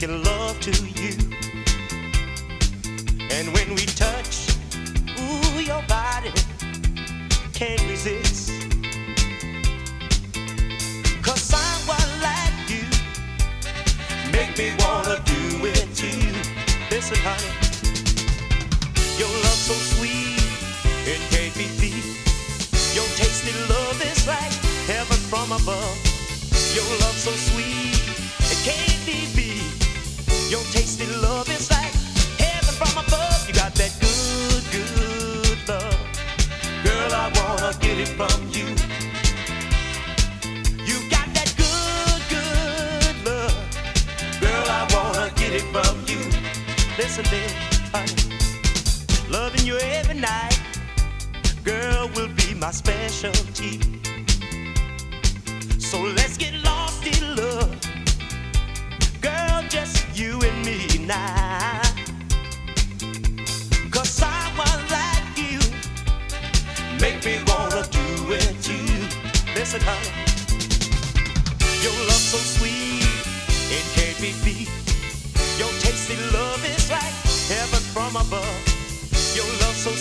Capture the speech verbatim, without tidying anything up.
making love to you. And when we touch, ooh, your body can't resist. Cause someone like you make me wanna do it too. Listen, honey, your love so sweet, it can't be beat. Your tasty love is like heaven from above. Your love so sweet, it can't be beat. Your tasty love is like heaven from above. You got that good, good love. Girl, I wanna get it from you. You got that good, good love. Girl, I wanna get it from you. Listen then, honey, loving you every night, girl, will be my specialty. So let's get lost in love, girl, just you and me now. Cause someone like you make me wanna do it too. Listen, honey, your love so sweet, it can't be beat. Your tasty love is like heaven from above. Your love so